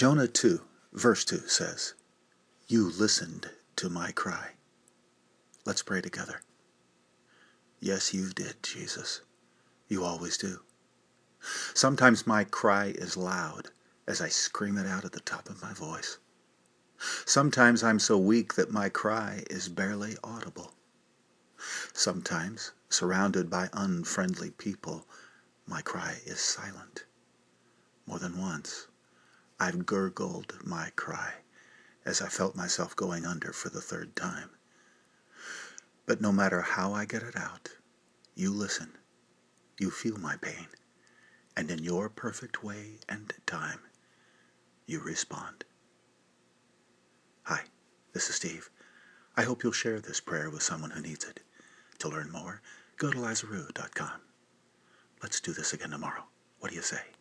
Jonah 2, verse 2 says, "You listened to my cry." Let's pray together. Yes, you did, Jesus. You always do. Sometimes my cry is loud as I scream it out at the top of my voice. Sometimes I'm so weak that my cry is barely audible. Sometimes, surrounded by unfriendly people, my cry is silent. More than once, I've gurgled my cry as I felt myself going under for the third time. But no matter how I get it out, you listen, you feel my pain, and in your perfect way and time, you respond. Hi, this is Steve. I hope you'll share this prayer with someone who needs it. To learn more, go to Lazaroo.com. Let's do this again tomorrow. What do you say?